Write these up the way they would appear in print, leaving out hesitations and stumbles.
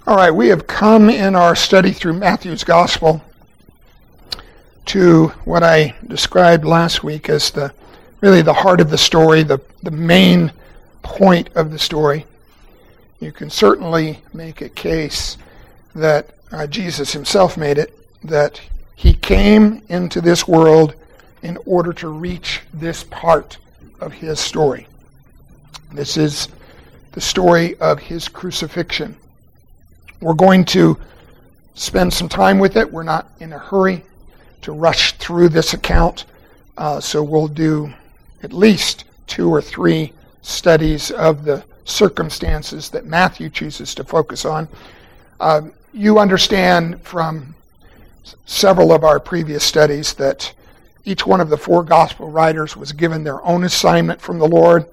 All right, we have come in our study through Matthew's Gospel to what I described last week as really the heart of the story, the main point of the story. You can certainly make a case that Jesus himself made it, that he came into this world in order to reach this part of his story. This is the story of his crucifixion. We're going to spend some time with it. We're not in a hurry to rush through this account, so we'll do at least 2 or 3 studies of the circumstances that Matthew chooses to focus on. You understand from several of our previous studies that each one of the 4 gospel writers was given their own assignment from the Lord.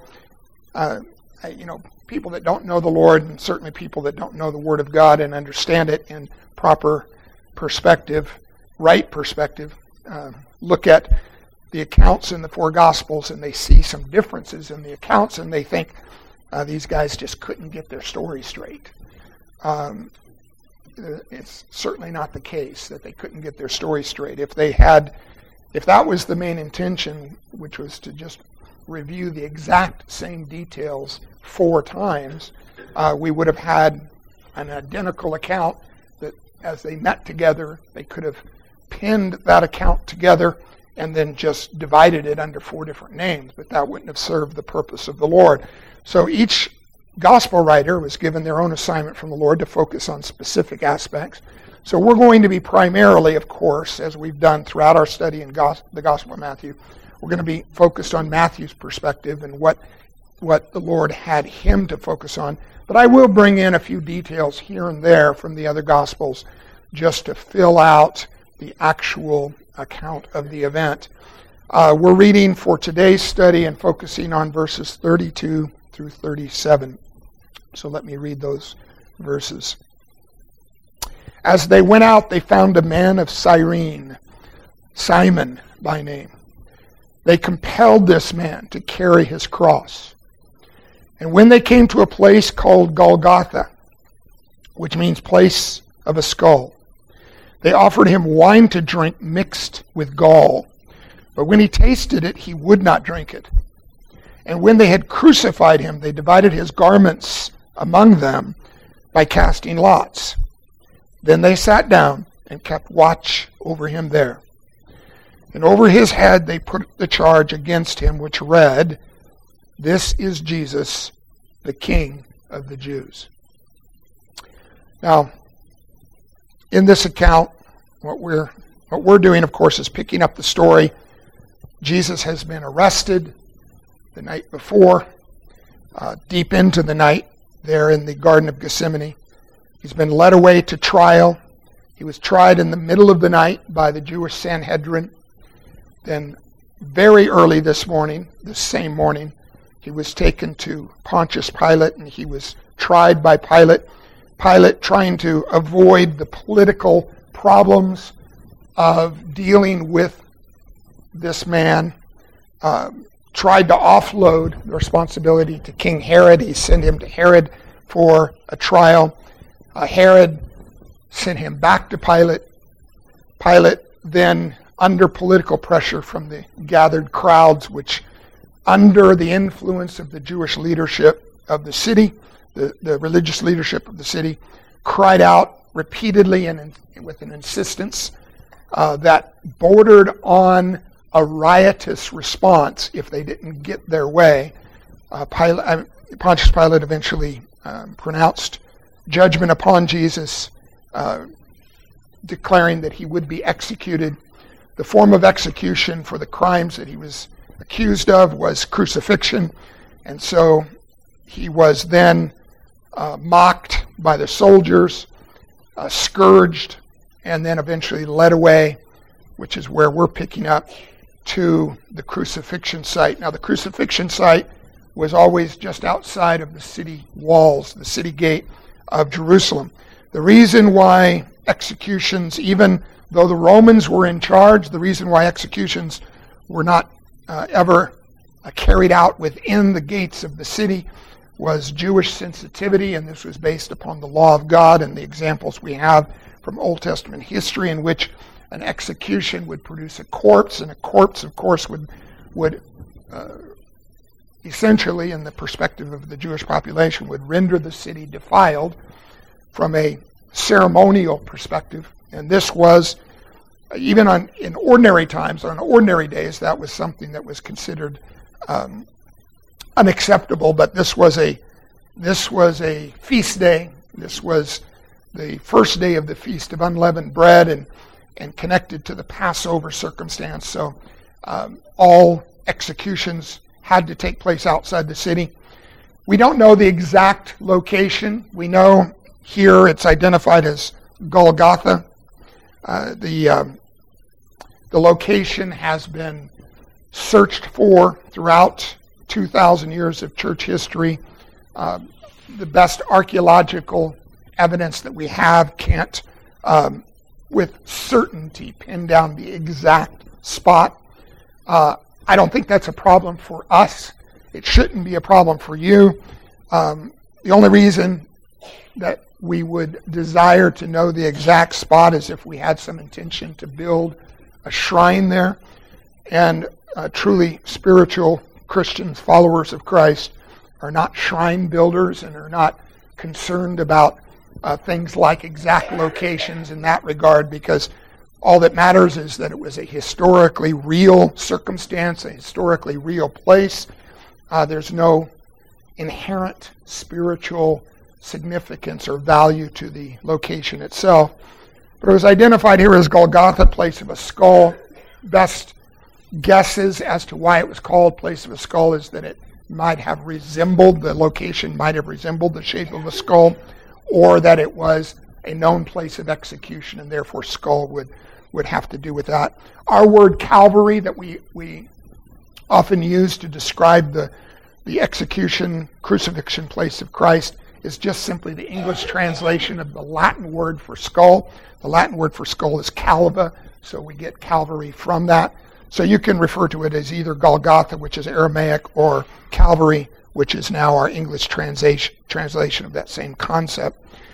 People that don't know the Lord, and certainly people that don't know the Word of God and understand it in proper perspective, right perspective, look at the accounts in the 4 Gospels and they see some differences in the accounts and they think these guys just couldn't get their story straight. It's certainly not the case that they couldn't get their story straight. If that was the main intention, which was to just review the exact same details 4 times, we would have had an identical account that as they met together, they could have pinned that account together and then just divided it under 4 different names, but that wouldn't have served the purpose of the Lord. So each gospel writer was given their own assignment from the Lord to focus on specific aspects. So we're going to be primarily, of course, as we've done throughout our study in the Gospel of Matthew, we're going to be focused on Matthew's perspective and what the Lord had him to focus on. But I will bring in a few details here and there from the other Gospels just to fill out the actual account of the event. We're reading for today's study and focusing on verses 32 through 37. So let me read those verses. As they went out, they found a man of Cyrene, Simon by name. They compelled this man to carry his cross. And when they came to a place called Golgotha, which means place of a skull, they offered him wine to drink mixed with gall. But when he tasted it, he would not drink it. And when they had crucified him, they divided his garments among them by casting lots. Then they sat down and kept watch over him there. And over his head they put the charge against him, which read, "This is Jesus, the King of the Jews." Now, in this account, what we're doing, of course, is picking up the story. Jesus has been arrested the night before, deep into the night, there in the Garden of Gethsemane. He's been led away to trial. He was tried in the middle of the night by the Jewish Sanhedrin. Then very early this same morning, he was taken to Pontius Pilate and he was tried by Pilate. Pilate, trying to avoid the political problems of dealing with this man, tried to offload the responsibility to King Herod. He sent him to Herod for a trial. Herod sent him back to Pilate. Pilate then, under political pressure from the gathered crowds, which under the influence of the Jewish leadership of the city, the religious leadership of the city, cried out repeatedly and with an insistence that bordered on a riotous response if they didn't get their way. Pontius Pilate eventually pronounced judgment upon Jesus, declaring that he would be executed. The form of execution for the crimes that he was accused of was crucifixion, and so he was then mocked by the soldiers, scourged, and then eventually led away, which is where we're picking up, to the crucifixion site. Now, the crucifixion site was always just outside of the city walls, the city gate of Jerusalem. The reason why executions, even though the Romans were in charge, the reason why executions were not ever carried out within the gates of the city was Jewish sensitivity, and this was based upon the law of God and the examples we have from Old Testament history in which an execution would produce a corpse, and a corpse, of course, would essentially, in the perspective of the Jewish population, would render the city defiled from a ceremonial perspective. And this was, even in ordinary times, on ordinary days, that was something that was considered unacceptable. But this was a feast day. This was the first day of the Feast of Unleavened Bread, and connected to the Passover circumstance. So all executions had to take place outside the city. We don't know the exact location. We know here it's identified as Golgotha. The location has been searched for throughout 2,000 years of church history. The best archaeological evidence that we have can't, with certainty, pin down the exact spot. I don't think that's a problem for us. It shouldn't be a problem for you. The only reason that we would desire to know the exact spot is if we had some intention to build a shrine there. And truly spiritual Christians, followers of Christ, are not shrine builders and are not concerned about things like exact locations in that regard, because all that matters is that it was a historically real circumstance, a historically real place. There's no inherent spiritual significance or value to the location itself. But it was identified here as Golgotha, place of a skull. Best guesses as to why it was called place of a skull is that it might have resembled, the location might have resembled the shape of a skull, or that it was a known place of execution, and therefore skull would have to do with that. Our word Calvary that we often use to describe the execution, crucifixion place of Christ is just simply the English translation of the Latin word for skull. The Latin word for skull is calva, so we get Calvary from that. So you can refer to it as either Golgotha, which is Aramaic, or Calvary, which is now our English translation of that same concept.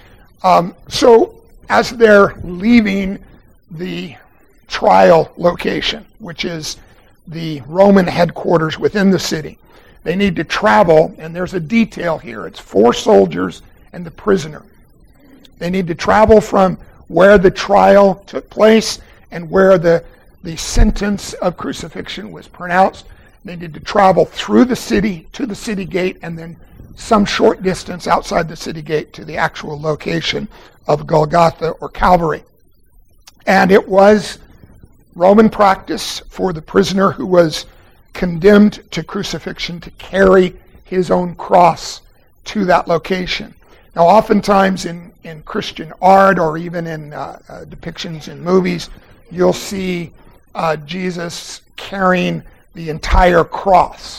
So as they're leaving the trial location, which is the Roman headquarters within the city, they need to travel, and there's a detail here. It's 4 soldiers and the prisoner. They need to travel from where the trial took place and where the sentence of crucifixion was pronounced. They need to travel through the city to the city gate, and then some short distance outside the city gate to the actual location of Golgotha or Calvary. And it was Roman practice for the prisoner who was condemned to crucifixion to carry his own cross to that location. Now, oftentimes in Christian art or even in depictions in movies, you'll see Jesus carrying the entire cross.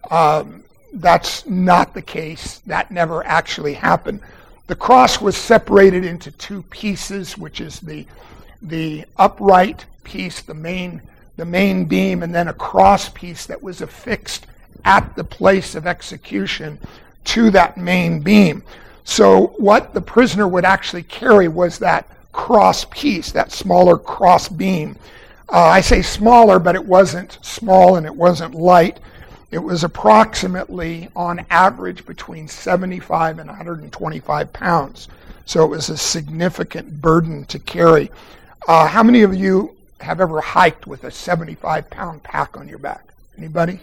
That's not the case. That never actually happened. The cross was separated into 2 pieces, which is the upright piece, the main beam, and then a cross piece that was affixed at the place of execution to that main beam. So what the prisoner would actually carry was that cross piece, that smaller cross beam. I say smaller, but it wasn't small and it wasn't light. It was approximately, on average, between 75 and 125 pounds. So it was a significant burden to carry. How many of you have ever hiked with a 75-pound pack on your back? Anybody?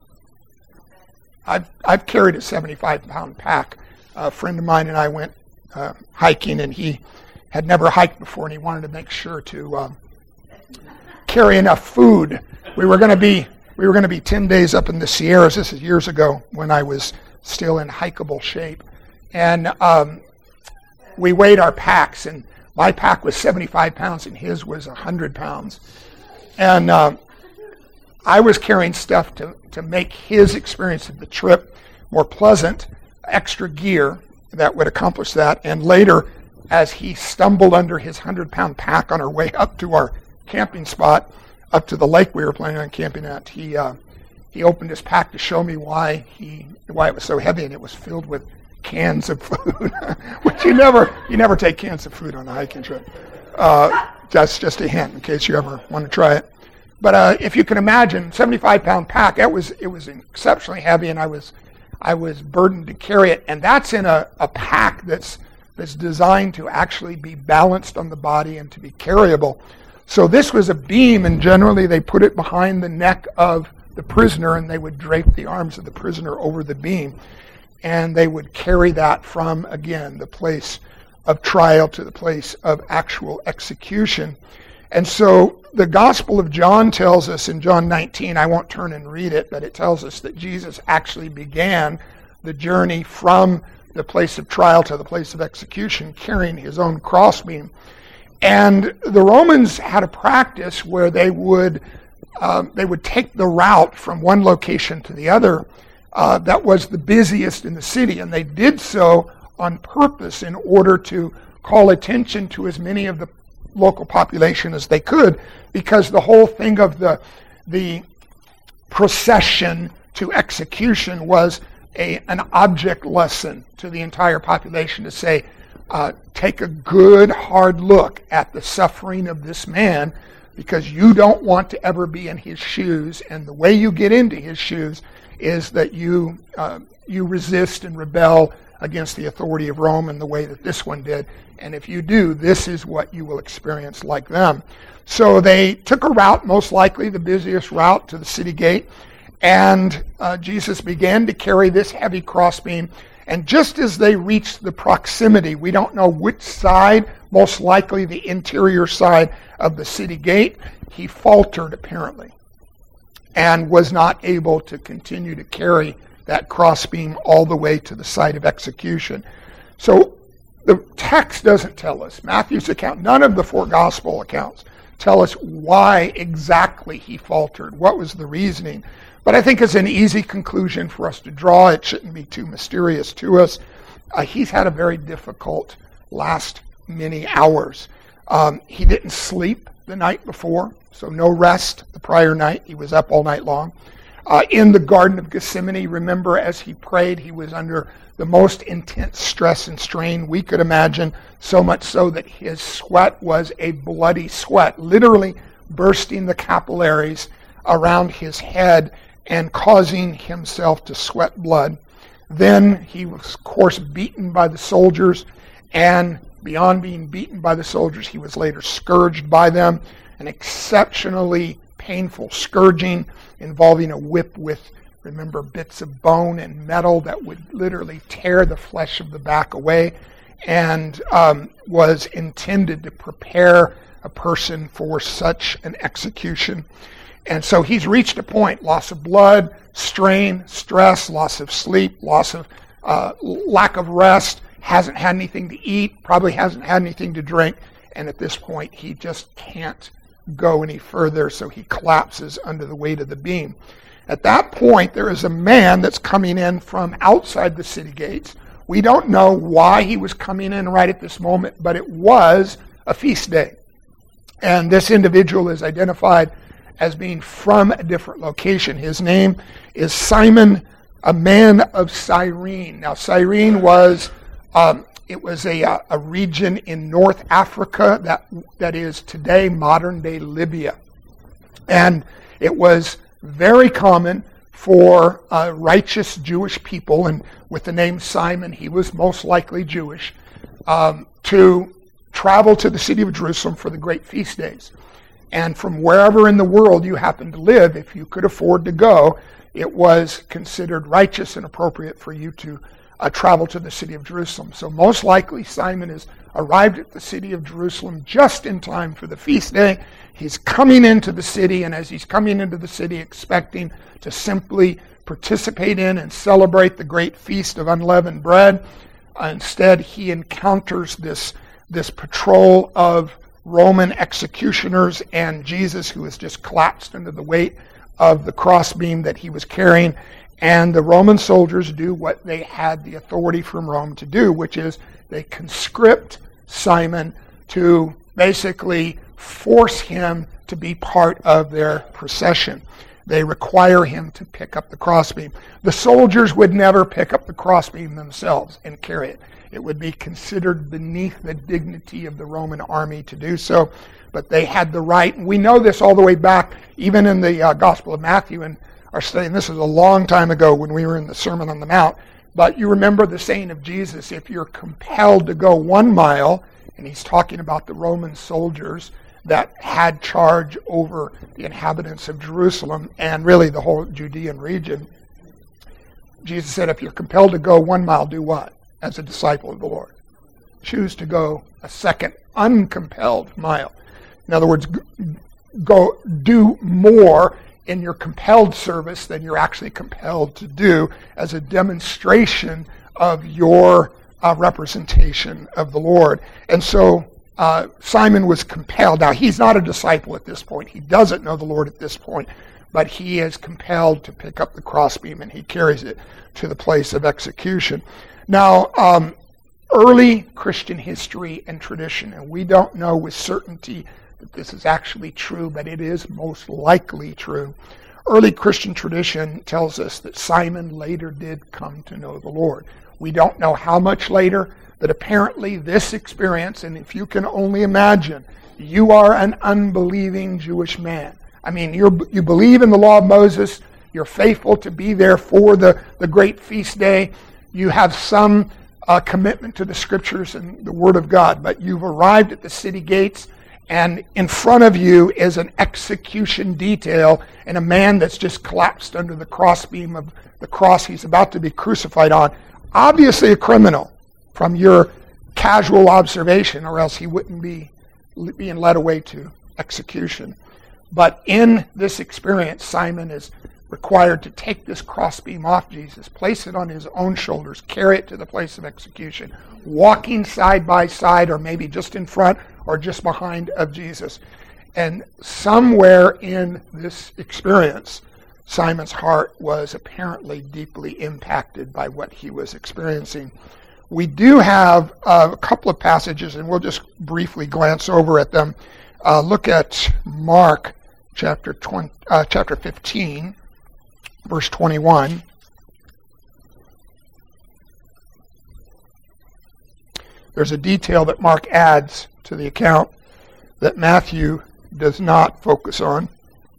I've carried a 75-pound pack. A friend of mine and I went hiking, and he had never hiked before, and he wanted to make sure to carry enough food. We were going to be 10 days up in the Sierras. This is years ago when I was still in hikeable shape, and we weighed our packs, and my pack was 75 pounds and his was 100 pounds. And I was carrying stuff to make his experience of the trip more pleasant, extra gear that would accomplish that. And later, as he stumbled under his 100-pound pack on our way up to our camping spot, up to the lake we were planning on camping at, he he opened his pack to show me why it was so heavy, and it was filled with cans of food, which you never take cans of food on a hiking trip. That's just a hint in case you ever want to try it. But if you can imagine, 75-pound pack, it was exceptionally heavy, and I was burdened to carry it. And that's in a pack that's designed to actually be balanced on the body and to be carryable. So this was a beam, and generally they put it behind the neck of the prisoner, and they would drape the arms of the prisoner over the beam. And they would carry that from, again, the place of trial to the place of actual execution. And so the Gospel of John tells us in John 19, I won't turn and read it, but it tells us that Jesus actually began the journey from the place of trial to the place of execution carrying his own crossbeam. And the Romans had a practice where they would take the route from one location to the other that was the busiest in the city, and they did so on purpose in order to call attention to as many of the local population as they could, because the whole thing of the procession to execution was an object lesson to the entire population to say, take a good hard look at the suffering of this man, because you don't want to ever be in his shoes, and the way you get into his shoes is that you resist and rebel against the authority of Rome in the way that this one did. And if you do, this is what you will experience like them. So they took a route, most likely the busiest route, to the city gate, and Jesus began to carry this heavy crossbeam. And just as they reached the proximity, we don't know which side, most likely the interior side of the city gate, he faltered apparently and was not able to continue to carry that crossbeam all the way to the site of execution. So the text doesn't tell us, Matthew's account, none of the four gospel accounts tell us why exactly he faltered, what was the reasoning. But I think it's an easy conclusion for us to draw. It shouldn't be too mysterious to us. He's had a very difficult last many hours. He didn't sleep the night before, so no rest the prior night. He was up all night long. In the Garden of Gethsemane, remember, as he prayed, he was under the most intense stress and strain we could imagine, so much so that his sweat was a bloody sweat, literally bursting the capillaries around his head and causing himself to sweat blood. Then he was, of course, beaten by the soldiers, and beyond being beaten by the soldiers, he was later scourged by them, an exceptionally painful scourging involving a whip with, remember, bits of bone and metal that would literally tear the flesh of the back away, and was intended to prepare a person for such an execution. And so he's reached a point, loss of blood, strain, stress, loss of sleep, loss of lack of rest, hasn't had anything to eat, probably hasn't had anything to drink, and at this point he just can't go any further, so he collapses under the weight of the beam. At that point, there is a man that's coming in from outside the city gates. We don't know why he was coming in right at this moment, but it was a feast day. And this individual is identified as being from a different location. His name is Simon, a man of Cyrene. Now, Cyrene was a region in North Africa that is today modern-day Libya. And it was very common for righteous Jewish people, and with the name Simon, he was most likely Jewish, to travel to the city of Jerusalem for the great feast days. And from wherever in the world you happened to live, if you could afford to go, it was considered righteous and appropriate for you to travel to the city of Jerusalem. So most likely Simon has arrived at the city of Jerusalem just in time for the feast day. He's coming into the city, and as he's coming into the city expecting to simply participate in and celebrate the great feast of unleavened bread, instead he encounters this patrol of Roman executioners and Jesus, who has just collapsed under the weight of the crossbeam that he was carrying. And the Roman soldiers do what they had the authority from Rome to do, which is they conscript Simon to basically force him to be part of their procession. they require him to pick up the crossbeam. The soldiers would never pick up the crossbeam themselves and carry it. It would be considered beneath the dignity of the Roman army to do so, but they had the right. And we know this all the way back, even in the Gospel of Matthew in our study, and this is a long time ago when we were in the Sermon on the Mount, but you remember the saying of Jesus, if you're compelled to go 1 mile, and he's talking about the Roman soldiers that had charge over the inhabitants of Jerusalem and really the whole Judean region. Jesus said, if you're compelled to go 1 mile, do what? As a disciple of the Lord. Choose to go a second uncompelled mile. In other words, go do more in your compelled service than you're actually compelled to do as a demonstration of your representation of the Lord. And so Simon was compelled. Now, he's not a disciple at this point. He doesn't know the Lord at this point, but he is compelled to pick up the crossbeam, and he carries it to the place of execution. Now, early Christian history and tradition, and we don't know with certainty that this is actually true, but it is most likely true. Early Christian tradition tells us that Simon later did come to know the Lord. We don't know how much later, but apparently this experience, and if you can only imagine, you are an unbelieving Jewish man. I mean, you believe in the law of Moses, you're faithful to be there for the great feast day, you have some commitment to the scriptures and the Word of God, but you've arrived at the city gates, and in front of you is an execution detail and a man that's just collapsed under the crossbeam of the cross he's about to be crucified on. Obviously a criminal from your casual observation, or else he wouldn't be being led away to execution. But in this experience, Simon is required to take this crossbeam off Jesus, place it on his own shoulders, carry it to the place of execution, walking side by side, or maybe just in front or just behind of Jesus. And somewhere in this experience, Simon's heart was apparently deeply impacted by what he was experiencing. We do have a couple of passages, and we'll just briefly glance over at them. Look at Mark chapter 15, verse 21. There's a detail that Mark adds to the account that Matthew does not focus on.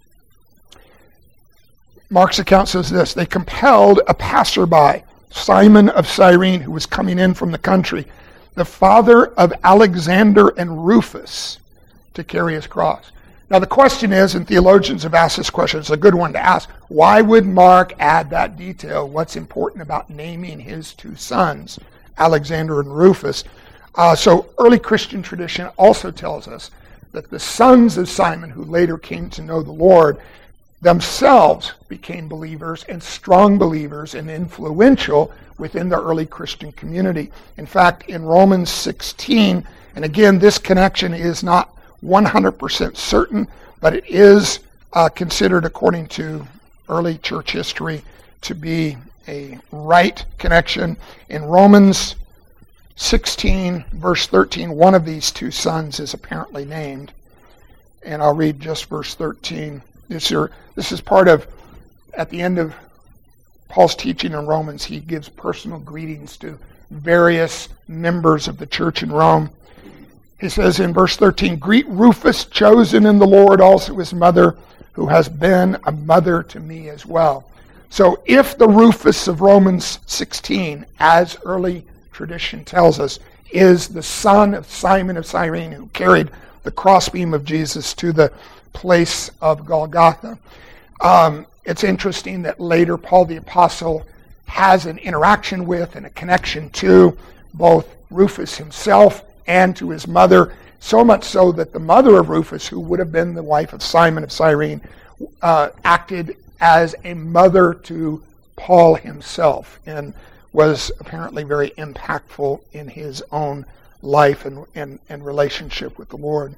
Mark's account says this: they compelled a passerby, Simon of Cyrene, who was coming in from the country, the father of Alexander and Rufus, to carry his cross. Now the question is, and theologians have asked this question, it's a good one to ask, why would Mark add that detail? What's important about naming his two sons, Alexander and Rufus? So early Christian tradition also tells us that the sons of Simon, who later came to know the Lord, themselves became believers and strong believers and influential within the early Christian community. In fact, in Romans 16, and again, this connection is not 100% certain, but it is considered, according to early church history, to be a right connection. In Romans 16, verse 13, one of these two sons is apparently named. And I'll read just verse 13. This is part of, at the end of Paul's teaching in Romans, he gives personal greetings to various members of the church in Rome. He says in verse 13, greet Rufus, chosen in the Lord, also his mother, who has been a mother to me as well. So if the Rufus of Romans 16, as early tradition tells us, is the son of Simon of Cyrene, who carried the crossbeam of Jesus to the place of Golgotha. It's interesting that later Paul the Apostle has an interaction with and a connection to both Rufus himself and to his mother, so much so that the mother of Rufus, who would have been the wife of Simon of Cyrene, acted as a mother to Paul himself and was apparently very impactful in his own life and relationship with the Lord.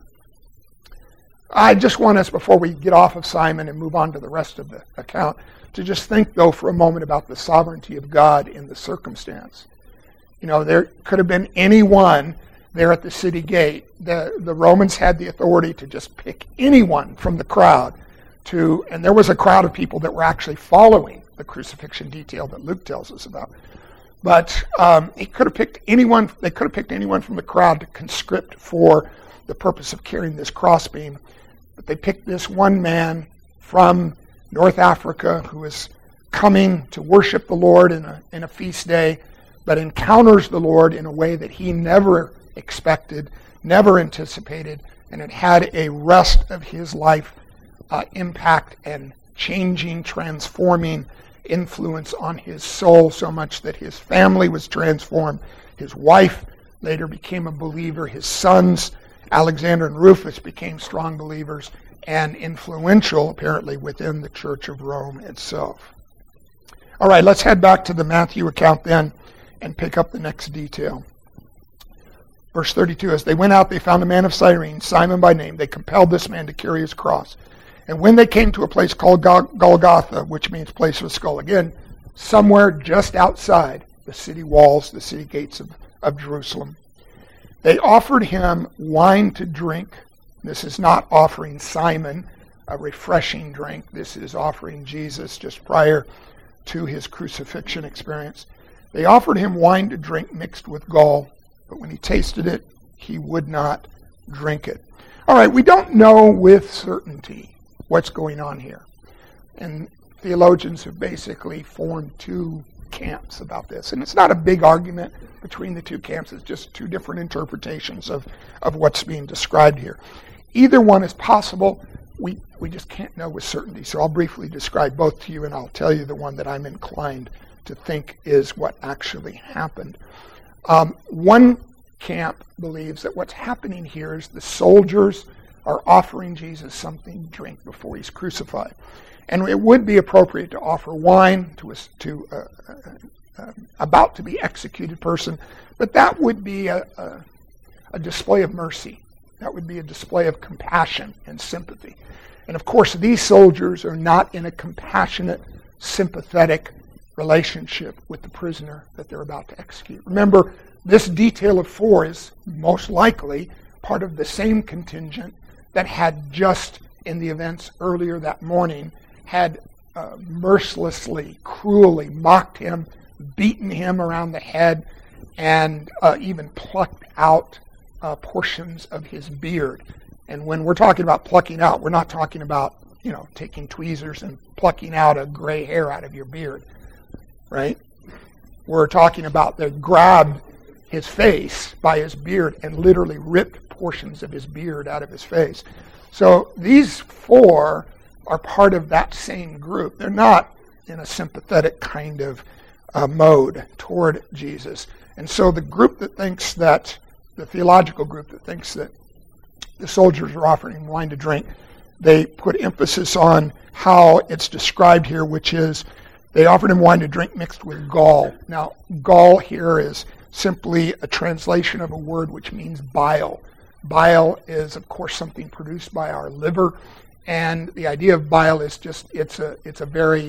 I just want us, before we get off of Simon and move on to the rest of the account, to just think, though, for a moment about the sovereignty of God in the circumstance. You know, there could have been anyone there at the city gate. The Romans had the authority to just pick anyone from the crowd and there was a crowd of people that were actually following the crucifixion detail that Luke tells us about. But they could have picked anyone from the crowd to conscript for the purpose of carrying this crossbeam. But they picked this one man from North Africa who is coming to worship the Lord in a feast day, but encounters the Lord in a way that he never expected, never anticipated, and it had a rest of his life impact and changing, transforming influence on his soul, so much that his family was transformed. His wife later became a believer. His sons, Alexander and Rufus, became strong believers and influential, apparently, within the Church of Rome itself. All right, let's head back to the Matthew account then and pick up the next detail. Verse 32, as they went out, they found a man of Cyrene, Simon by name. They compelled this man to carry his cross. And when they came to a place called Golgotha, which means place of a skull, again, somewhere just outside the city walls, the city gates of Jerusalem, they offered him wine to drink. This is not offering Simon a refreshing drink. This is offering Jesus just prior to his crucifixion experience. They offered him wine to drink mixed with gall, but when he tasted it, he would not drink it. All right, we don't know with certainty what's going on here. And theologians have basically formed two camps about this. And it's not a big argument between the two camps. It's just two different interpretations of what's being described here. Either one is possible. We just can't know with certainty. So I'll briefly describe both to you, and I'll tell you the one that I'm inclined to think is what actually happened. One camp believes that what's happening here is the soldiers are offering Jesus something to drink before he's crucified. And it would be appropriate to offer wine to about to be executed person, but that would be a display of mercy. That would be a display of compassion and sympathy. And of course, these soldiers are not in a compassionate, sympathetic relationship with the prisoner that they're about to execute. Remember, this detail of 4 is most likely part of the same contingent that had just, in the events earlier that morning, had mercilessly, cruelly mocked him, beaten him around the head, and even plucked out portions of his beard. And when we're talking about plucking out, we're not talking about, taking tweezers and plucking out a gray hair out of your beard, right? We're talking about they grabbed his face by his beard and literally ripped portions of his beard out of his face. So these 4 are part of that same group. They're not in a sympathetic kind of mode toward Jesus. And so the group that thinks that, the theological group that thinks that the soldiers are offering him wine to drink, they put emphasis on how it's described here, which is they offered him wine to drink mixed with gall. Now, gall here is simply a translation of a word which means bile. Bile is, of course, something produced by our liver, and the idea of bile is just it's got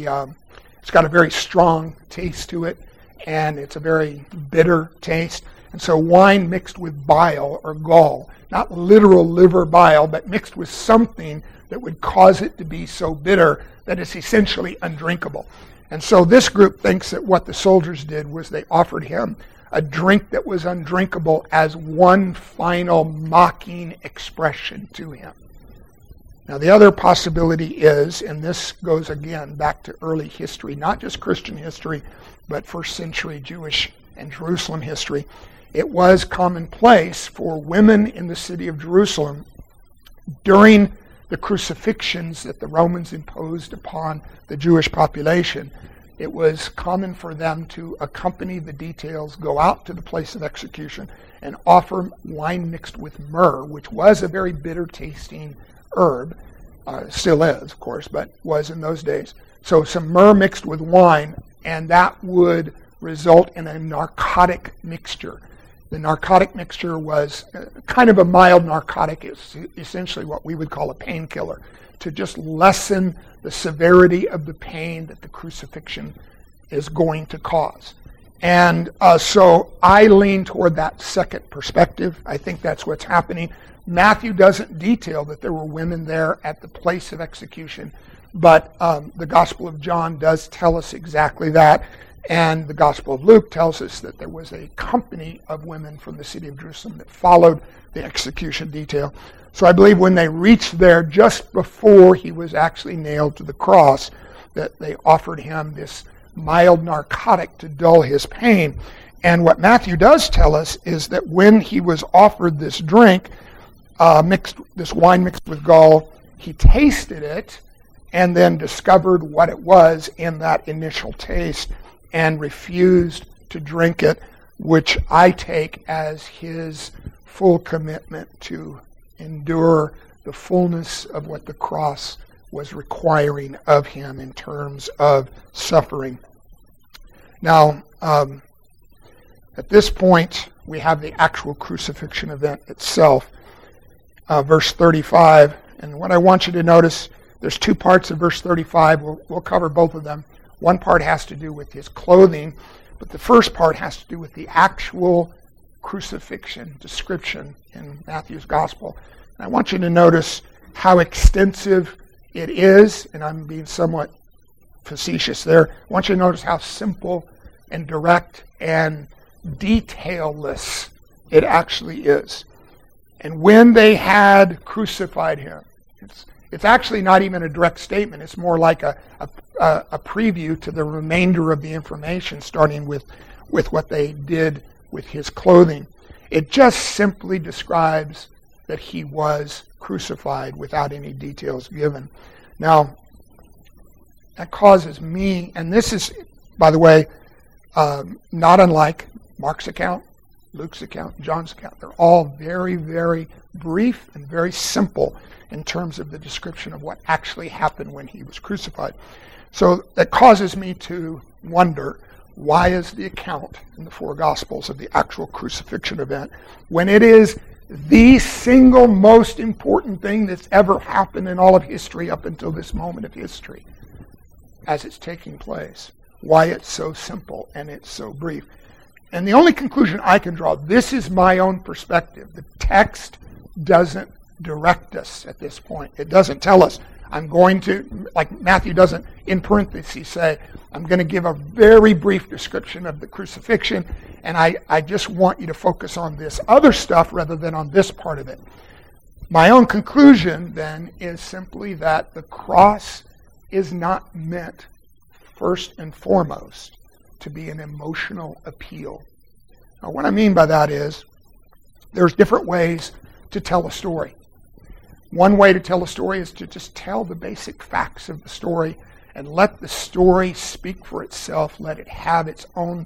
a very strong taste to it, and it's a very bitter taste. And so wine mixed with bile or gall, not literal liver bile, but mixed with something that would cause it to be so bitter that it's essentially undrinkable. And so this group thinks that what the soldiers did was they offered him a drink that was undrinkable as one final mocking expression to him. Now the other possibility is, and this goes again back to early history, not just Christian history, but first century Jewish and Jerusalem history, it was commonplace for women in the city of Jerusalem during the crucifixions that the Romans imposed upon the Jewish population. It was common for them to accompany the details, go out to the place of execution, and offer wine mixed with myrrh, which was a very bitter-tasting herb. Still is, of course, but was in those days. So some myrrh mixed with wine, and that would result in a narcotic mixture. The narcotic mixture was kind of a mild narcotic. It's essentially what we would call a painkiller, to just lessen the severity of the pain that the crucifixion is going to cause. And so I lean toward that second perspective. I think that's what's happening. Matthew doesn't detail that there were women there at the place of execution, but the Gospel of John does tell us exactly that. And the Gospel of Luke tells us that there was a company of women from the city of Jerusalem that followed the execution detail. So I believe when they reached there just before he was actually nailed to the cross, that they offered him this mild narcotic to dull his pain. And what Matthew does tell us is that when he was offered this drink, this wine mixed with gall, he tasted it and then discovered what it was in that initial taste and refused to drink it, which I take as his full commitment to endure the fullness of what the cross was requiring of him in terms of suffering. Now, at this point, we have the actual crucifixion event itself, verse 35. And what I want you to notice, there's two parts of verse 35. We'll cover both of them. One part has to do with his clothing, but the first part has to do with the actual crucifixion description in Matthew's Gospel. And I want you to notice how extensive it is, and I'm being somewhat facetious there. I want you to notice how simple and direct and detailless it actually is. And when they had crucified him, it's actually not even a direct statement. It's more like a preview to the remainder of the information, starting with what they did with his clothing. It just simply describes that he was crucified without any details given. Now, that causes me, and this is, by the way, not unlike Mark's account, Luke's account, John's account. They're all very, very brief and very simple in terms of the description of what actually happened when he was crucified. So that causes me to wonder, why is the account in the four Gospels of the actual crucifixion event, when it is the single most important thing that's ever happened in all of history up until this moment of history, as it's taking place, why it's so simple and it's so brief? And the only conclusion I can draw, this is my own perspective. The text doesn't direct us at this point. It doesn't tell us, I'm going to, like Matthew doesn't in parentheses say, I'm going to give a very brief description of the crucifixion, and I just want you to focus on this other stuff rather than on this part of it. My own conclusion, then, is simply that the cross is not meant, first and foremost, to be an emotional appeal. Now, what I mean by that is, there's different ways to tell a story. One way to tell a story is to just tell the basic facts of the story and let the story speak for itself. Let it have its own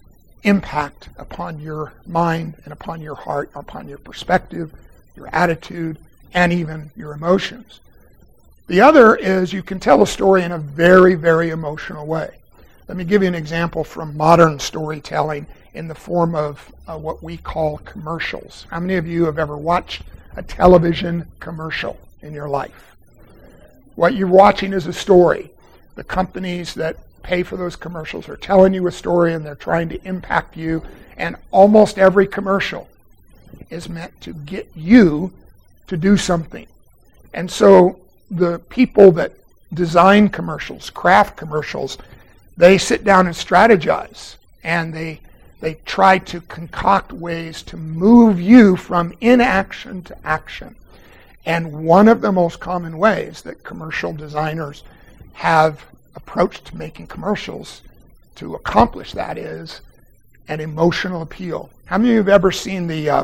impact upon your mind and upon your heart, upon your perspective, your attitude, and even your emotions. The other is you can tell a story in a very, very emotional way. Let me give you an example from modern storytelling in the form of what we call commercials. How many of you have ever watched a television commercial in your life? What you're watching is a story. The companies that pay for those commercials are telling you a story and they're trying to impact you, and almost every commercial is meant to get you to do something. And so the people that design commercials, craft commercials, they sit down and strategize, and they try to concoct ways to move you from inaction to action. And one of the most common ways that commercial designers have approached making commercials to accomplish that is an emotional appeal. How many of you have ever seen the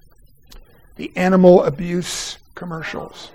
animal abuse commercials,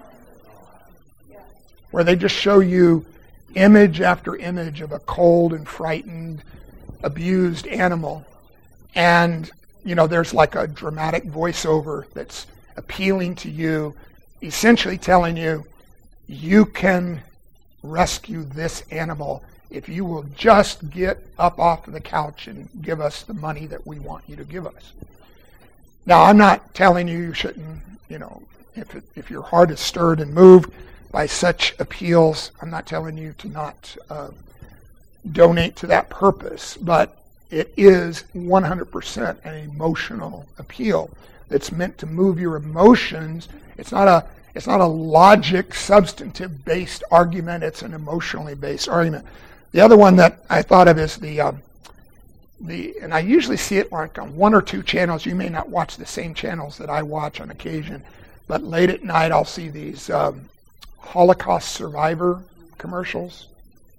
where they just show you image after image of a cold and frightened, abused animal, and there's like a dramatic voiceover that's appealing to you, essentially telling you, you can rescue this animal if you will just get up off of the couch and give us the money that we want you to give us. Now, I'm not telling you shouldn't, if your heart is stirred and moved by such appeals, I'm not telling you to not donate to that purpose. But it is 100% an emotional appeal that's meant to move your emotions. It's not a logic, substantive-based argument. It's an emotionally based argument. The other one that I thought of is and I usually see it like on one or two channels. You may not watch the same channels that I watch on occasion, but late at night I'll see these Holocaust survivor commercials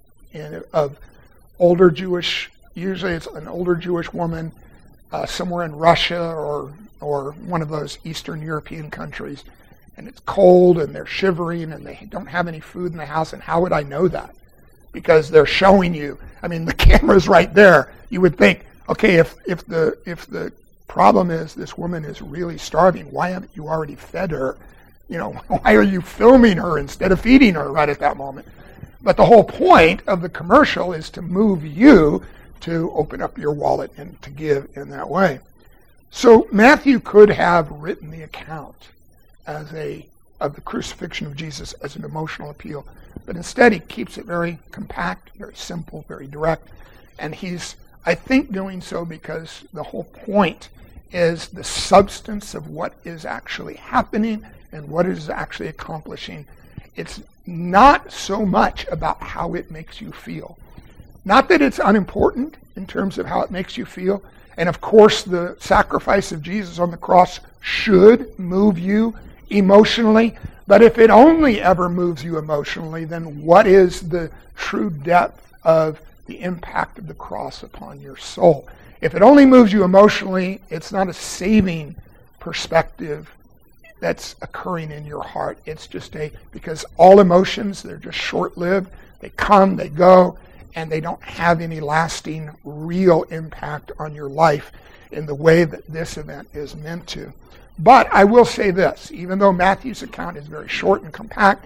of older Jewish, usually it's an older Jewish woman somewhere in Russia or one of those Eastern European countries, and it's cold and they're shivering and they don't have any food in the house. And how would I know that? Because they're showing you. I mean, the camera's right there. You would think, okay, if the problem is this woman is really starving, why haven't you already fed her? Why are you filming her instead of feeding her right at that moment? But the whole point of the commercial is to move you to open up your wallet and to give in that way. So Matthew could have written the account of the crucifixion of Jesus as an emotional appeal, but instead he keeps it very compact, very simple, very direct, and he's, I think, doing so because the whole point is the substance of what is actually happening and what it is actually accomplishing. It's not so much about how it makes you feel. Not that it's unimportant in terms of how it makes you feel, and of course the sacrifice of Jesus on the cross should move you emotionally, but if it only ever moves you emotionally, then what is the true depth of the impact of the cross upon your soul? If it only moves you emotionally, it's not a saving perspective that's occurring in your heart. It's just because all emotions, they're just short-lived. They come, they go, and they don't have any lasting, real impact on your life in the way that this event is meant to. But I will say this, even though Matthew's account is very short and compact,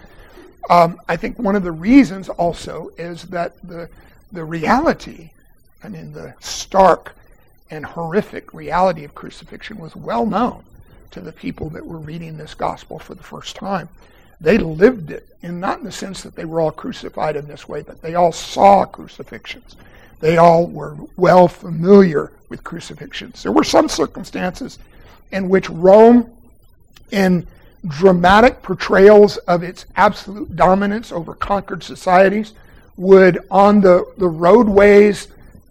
I think one of the reasons also is that the reality, the stark and horrific reality of crucifixion was well known to the people that were reading this gospel for the first time. They lived it, and not in the sense that they were all crucified in this way, but they all saw crucifixions. They all were well familiar with crucifixions. There were some circumstances in which Rome, in dramatic portrayals of its absolute dominance over conquered societies, would, on the roadways,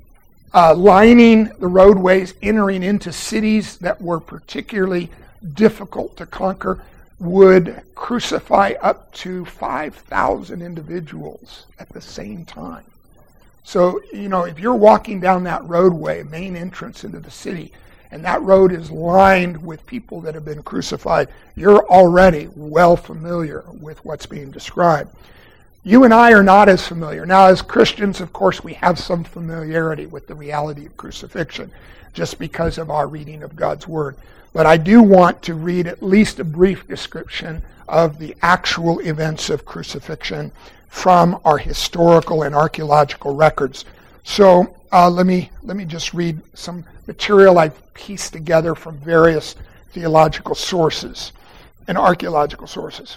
lining the roadways, entering into cities that were particularly difficult to conquer, would crucify up to 5,000 individuals at the same time. So, if you're walking down that roadway, main entrance into the city, and that road is lined with people that have been crucified, you're already well familiar with what's being described. You and I are not as familiar. Now, as Christians, of course, we have some familiarity with the reality of crucifixion, just because of our reading of God's Word. But I do want to read at least a brief description of the actual events of crucifixion from our historical and archaeological records. So let me just read some material I've pieced together from various theological sources and archaeological sources.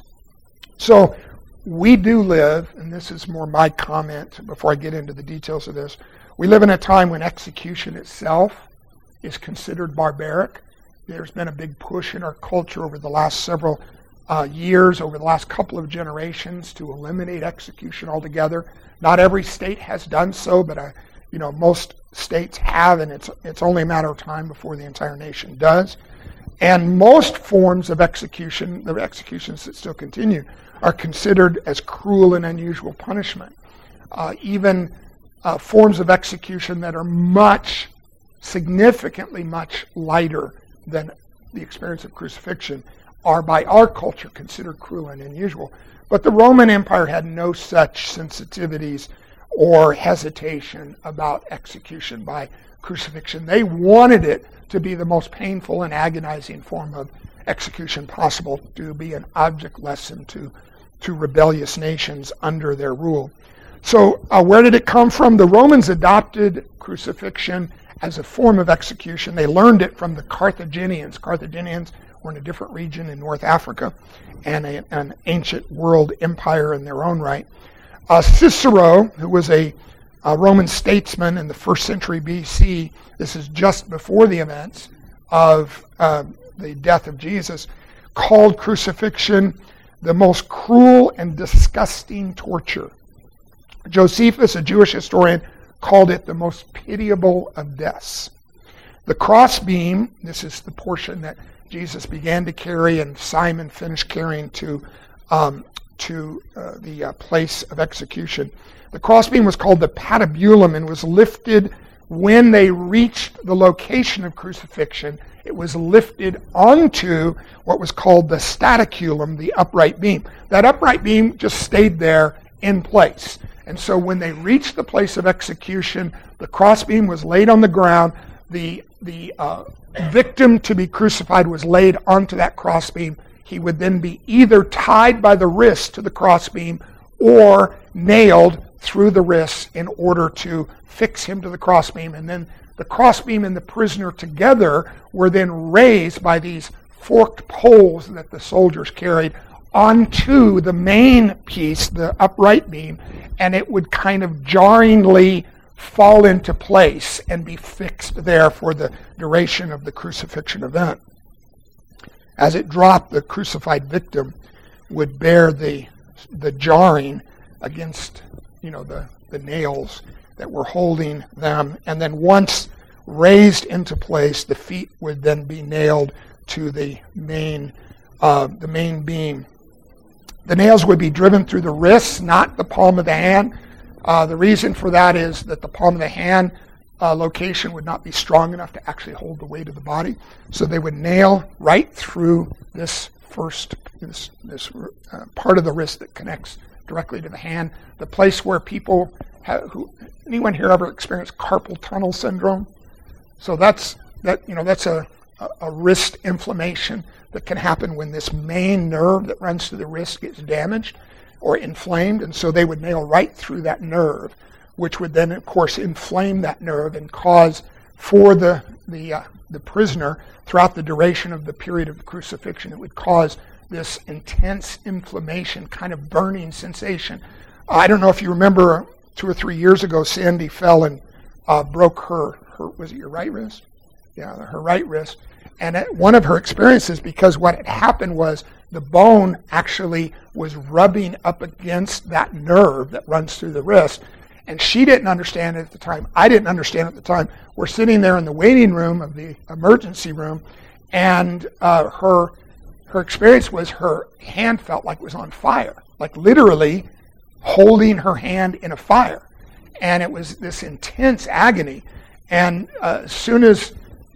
So we do live, and this is more my comment before I get into the details of this, we live in a time when execution itself is considered barbaric. There's been a big push in our culture over the last several years, over the last couple of generations, to eliminate execution altogether. Not every state has done so, but most states have, and it's only a matter of time before the entire nation does. And most forms of execution, the executions that still continue, are considered as cruel and unusual punishment. Even forms of execution that are significantly much lighter than the experience of crucifixion are by our culture considered cruel and unusual. But the Roman Empire had no such sensitivities or hesitation about execution by crucifixion. They wanted it to be the most painful and agonizing form of execution possible, to be an object lesson to rebellious nations under their rule. So where did it come from? The Romans adopted crucifixion as a form of execution. They learned it from the Carthaginians. Carthaginians were in a different region in North Africa and an ancient world empire in their own right. Cicero, who was a A Roman statesman in the 1st century BC, this is just before the events of the death of Jesus, called crucifixion the most cruel and disgusting torture. Josephus, a Jewish historian, called it the most pitiable of deaths. The crossbeam, this is the portion that Jesus began to carry and Simon finished carrying to the place of execution. The crossbeam was called the patibulum and was lifted when they reached the location of crucifixion. It was lifted onto what was called the staticulum, the upright beam. That upright beam just stayed there in place. And so when they reached the place of execution, the crossbeam was laid on the ground. The victim to be crucified was laid onto that crossbeam. He would then be either tied by the wrist to the crossbeam or nailed through the wrists in order to fix him to the crossbeam. And then the crossbeam and the prisoner together were then raised by these forked poles that the soldiers carried onto the main piece, the upright beam, and it would kind of jarringly fall into place and be fixed there for the duration of the crucifixion event. As it dropped, the crucified victim would bear the jarring against, the nails that were holding them, and then once raised into place, the feet would then be nailed to the main beam. The nails would be driven through the wrists, not the palm of the hand. The reason for that is that the palm of the hand location would not be strong enough to actually hold the weight of the body. So they would nail right through this part of the wrist that connects directly to the hand. The place where people anyone here ever experienced carpal tunnel syndrome? So that's a wrist inflammation that can happen when this main nerve that runs through the wrist gets damaged or inflamed, and so they would nail right through that nerve, which would then, of course, inflame that nerve and cause for the prisoner throughout the duration of the period of crucifixion, it would cause this intense inflammation, kind of burning sensation. I don't know if you remember 2 or 3 years ago, Sandy fell and broke her, was it your right wrist? Yeah, her right wrist. And one of her experiences, because what had happened was the bone actually was rubbing up against that nerve that runs through the wrist. And she didn't understand it at the time. I didn't understand it at the time. We're sitting there in the waiting room of the emergency room, and her experience was her hand felt like it was on fire, like literally holding her hand in a fire. And it was this intense agony. And as soon as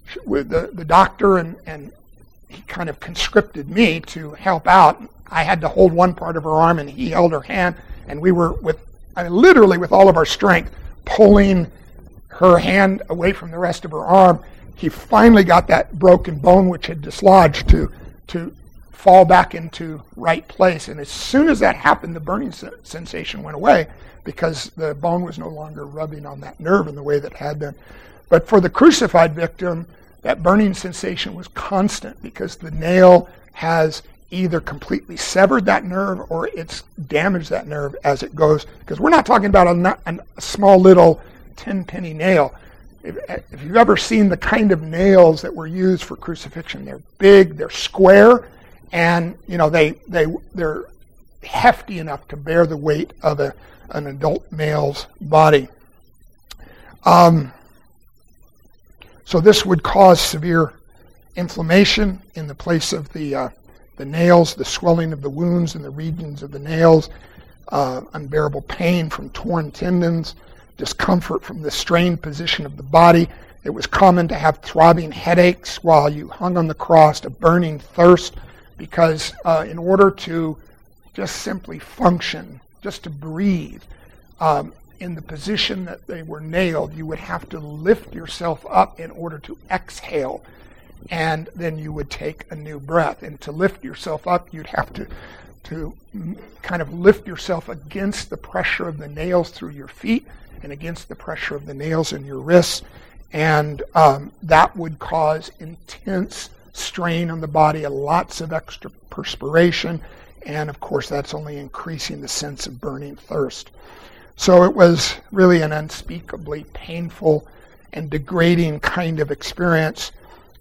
the doctor and he kind of conscripted me to help out, I had to hold one part of her arm and he held her hand, and we were literally with all of our strength pulling her hand away from the rest of her arm. He finally got that broken bone which had dislodged to fall back into right place. And as soon as that happened, the burning sensation went away because the bone was no longer rubbing on that nerve in the way that it had been. But for the crucified victim, that burning sensation was constant because the nail has either completely severed that nerve or it's damaged that nerve as it goes. Because we're not talking about a small little 10-penny nail. If you've ever seen the kind of nails that were used for crucifixion, they're big, they're square, and they're hefty enough to bear the weight of an adult male's body. So this would cause severe inflammation in the place of the nails, the swelling of the wounds in the regions of the nails, unbearable pain from torn tendons, discomfort from the strained position of the body. It was common to have throbbing headaches while you hung on the cross, a burning thirst, because in order to just simply function, just to breathe, in the position that they were nailed, you would have to lift yourself up in order to exhale, and then you would take a new breath. And to lift yourself up, you'd have to kind of lift yourself against the pressure of the nails through your feet and against the pressure of the nails in your wrists, and that would cause intense strain on the body, lots of extra perspiration, and of course that's only increasing the sense of burning thirst. So it was really an unspeakably painful and degrading kind of experience.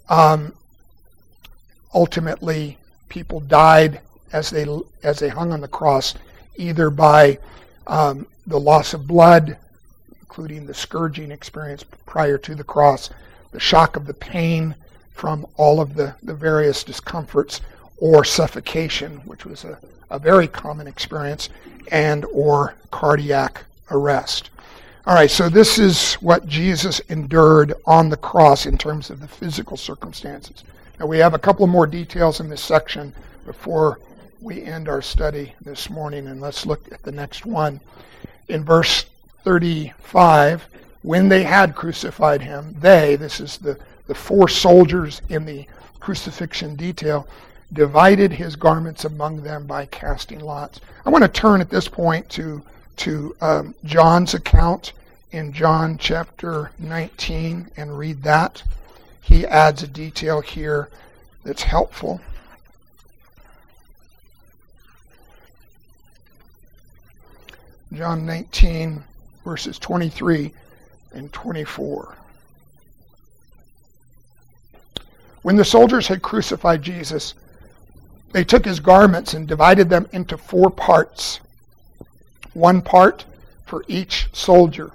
Ultimately, people died as they hung on the cross, either by the loss of blood, including the scourging experience prior to the cross, the shock of the pain from all of the various discomforts, or suffocation, which was a very common experience, and or cardiac arrest. All right, so this is what Jesus endured on the cross in terms of the physical circumstances. Now we have a couple more details in this section before we end our study this morning, and let's look at the next one. In verse 35, when they had crucified him, this is the four soldiers in the crucifixion detail, divided his garments among them by casting lots. I want to turn at this point to John's account in John chapter 19 and read that. He adds a detail here that's helpful. John 19, verses 23 and 24. When the soldiers had crucified Jesus, they took his garments and divided them into 4 parts, 1 part for each soldier.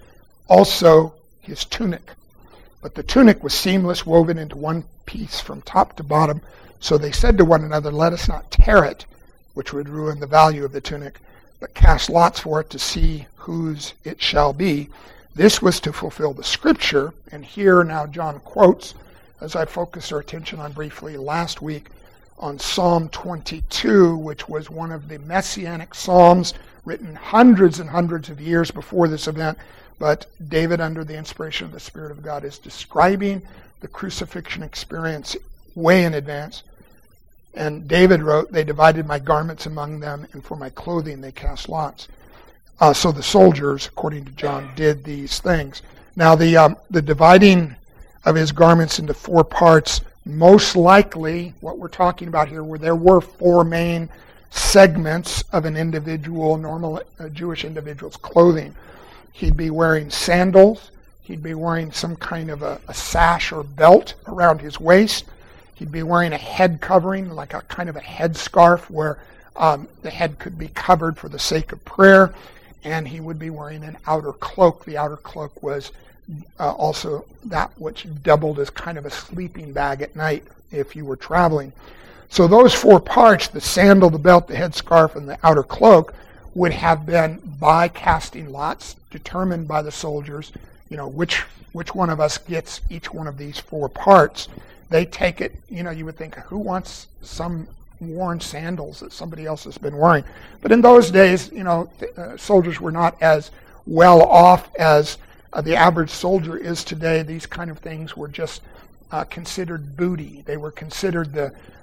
Also his tunic. But the tunic was seamless, woven into one piece from top to bottom. So they said to one another, "Let us not tear it, which would ruin the value of the tunic, but cast lots for it to see whose it shall be." This was to fulfill the scripture. And here now John quotes, as I focused our attention on briefly last week, on Psalm 22, which was one of the messianic psalms written hundreds and hundreds of years before this event. But David, under the inspiration of the Spirit of God, is describing the crucifixion experience way in advance. And David wrote, "They divided my garments among them, and for my clothing they cast lots." So the soldiers, according to John, did these things. Now the dividing of his garments into 4 parts, most likely what we're talking about here, where there were 4 main segments of an individual, normal Jewish individual's clothing. He'd be wearing sandals. He'd be wearing some kind of a sash or belt around his waist. He'd be wearing a head covering, like a kind of a headscarf where the head could be covered for the sake of prayer. And he would be wearing an outer cloak. The outer cloak was also that which doubled as kind of a sleeping bag at night if you were traveling. So those 4 parts, the sandal, the belt, the headscarf, and the outer cloak, would have been, by casting lots, determined by the soldiers, which one of us gets each one of these 4 parts. They take it, you would think, who wants some worn sandals that somebody else has been wearing? But in those days, soldiers were not as well off as the average soldier is today. These kind of things were just considered booty. They were considered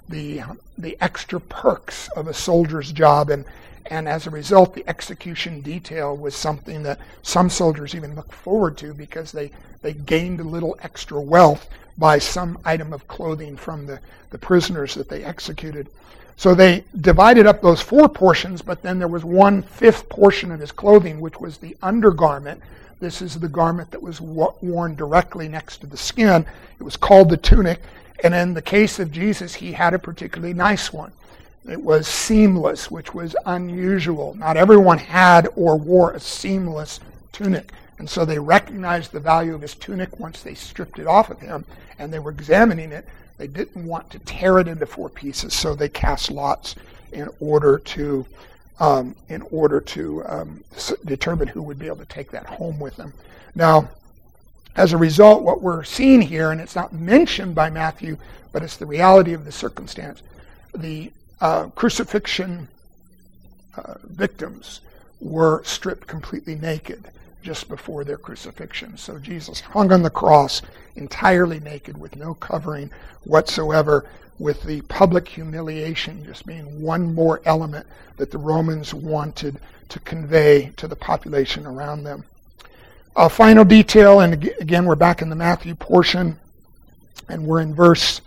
the extra perks of a soldier's job, and as a result, the execution detail was something that some soldiers even looked forward to, because they gained a little extra wealth by some item of clothing from the prisoners that they executed. So they divided up those 4 portions, but then there was 1/5 portion of his clothing, which was the undergarment. This is the garment that was worn directly next to the skin. It was called the tunic, and in the case of Jesus, he had a particularly nice one. It was seamless, which was unusual. Not everyone had or wore a seamless tunic. And so they recognized the value of his tunic once they stripped it off of him, and they were examining it. They didn't want to tear it into 4 pieces, so they cast lots in order to determine who would be able to take that home with them. Now, as a result, what we're seeing here, and it's not mentioned by Matthew, but it's the reality of the circumstance, the crucifixion victims were stripped completely naked just before their crucifixion. So Jesus hung on the cross entirely naked with no covering whatsoever, with the public humiliation just being one more element that the Romans wanted to convey to the population around them. A final detail, and again we're back in the Matthew portion, and we're in verse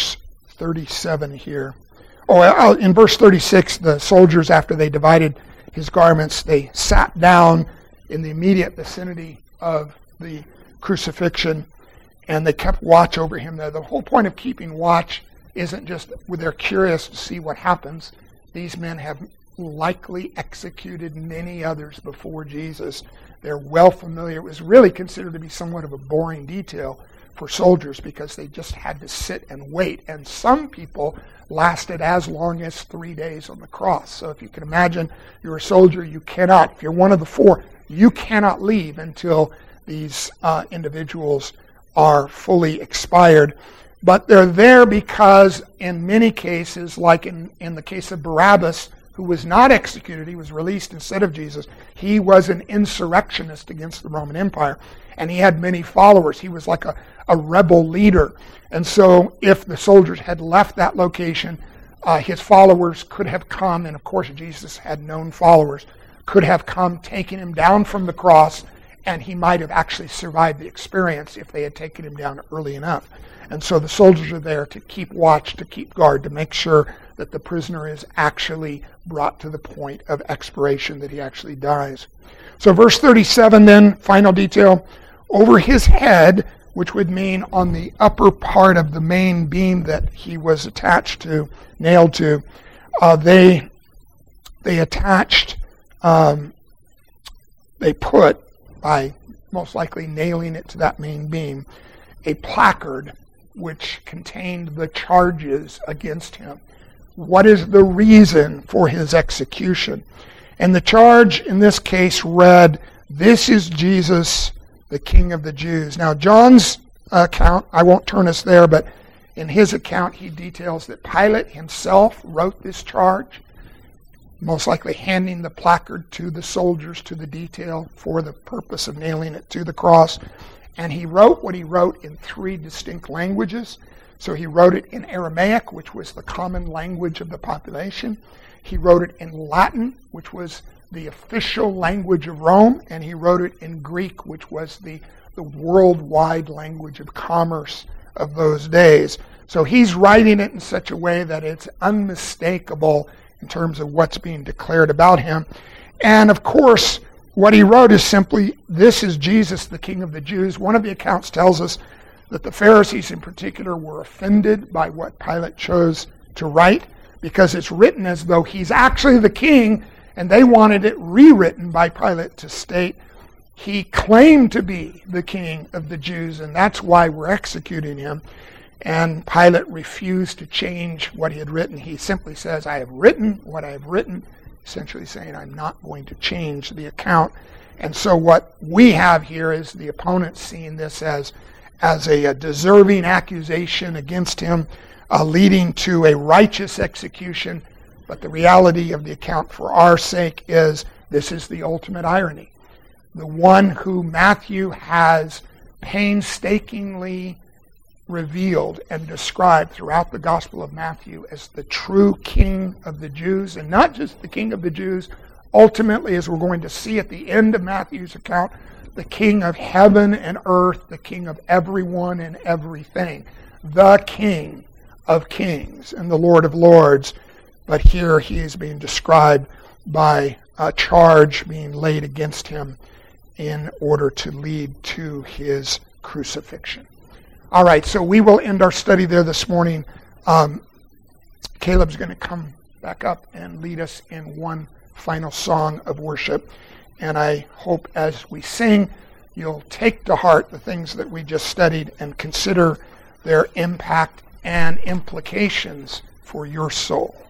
37 here. In verse 36, the soldiers, after they divided his garments. They sat down in the immediate vicinity of the crucifixion, and they kept watch over him there. The whole point of keeping watch isn't just they're curious to see what happens. These men have likely executed many others before Jesus. They're well familiar. It was really considered to be somewhat of a boring detail for soldiers because they just had to sit and wait. And some people lasted as long as 3 days on the cross. So if you can imagine, you're a soldier, you cannot, if you're one of the four, you cannot leave until these individuals are fully expired. But they're there because in many cases, like in the case of Barabbas, who was not executed, he was released instead of Jesus. He was an insurrectionist against the Roman Empire, and he had many followers. He was like a rebel leader. And so if the soldiers had left that location, his followers could have come, and of course Jesus had known followers, could have come taking him down from the cross, and he might have actually survived the experience if they had taken him down early enough. And so the soldiers are there to keep watch, to keep guard, to make sure that the prisoner is actually brought to the point of expiration, that he actually dies. So verse 37 then, final detail, over his head, which would mean on the upper part of the main beam that he was attached to, nailed to, they attached, they put, by most likely nailing it to that main beam, a placard which contained the charges against him. What is the reason for his execution? And the charge in this case read, "This is Jesus, the King of the Jews." Now John's account, I won't turn us there, but in his account he details that Pilate himself wrote this charge, most likely handing the placard to the soldiers to the detail for the purpose of nailing it to the cross. And he wrote what he wrote in 3 distinct languages. So he wrote it in Aramaic, which was the common language of the population. He wrote it in Latin, which was the official language of Rome. And he wrote it in Greek, which was the worldwide language of commerce of those days. So he's writing it in such a way that it's unmistakable in terms of what's being declared about him. And of course, what he wrote is simply, "This is Jesus, the King of the Jews." One of the accounts tells us that the Pharisees in particular were offended by what Pilate chose to write, because it's written as though he's actually the king, and they wanted it rewritten by Pilate to state he claimed to be the King of the Jews, and that's why we're executing him. And Pilate refused to change what he had written. He simply says, "I have written what I have written," essentially saying, "I'm not going to change the account." And so what we have here is the opponent seeing this as a deserving accusation against him, leading to a righteous execution. But the reality of the account for our sake is this is the ultimate irony. The one who Matthew has painstakingly revealed and described throughout the Gospel of Matthew as the true King of the Jews, and not just the King of the Jews, ultimately, as we're going to see at the end of Matthew's account, the King of heaven and earth, the King of everyone and everything, the King of kings and the Lord of lords. But here he is being described by a charge being laid against him in order to lead to his crucifixion. All right, so we will end our study there this morning. Caleb's going to come back up and lead us in one final song of worship. And I hope as we sing, you'll take to heart the things that we just studied and consider their impact and implications for your soul.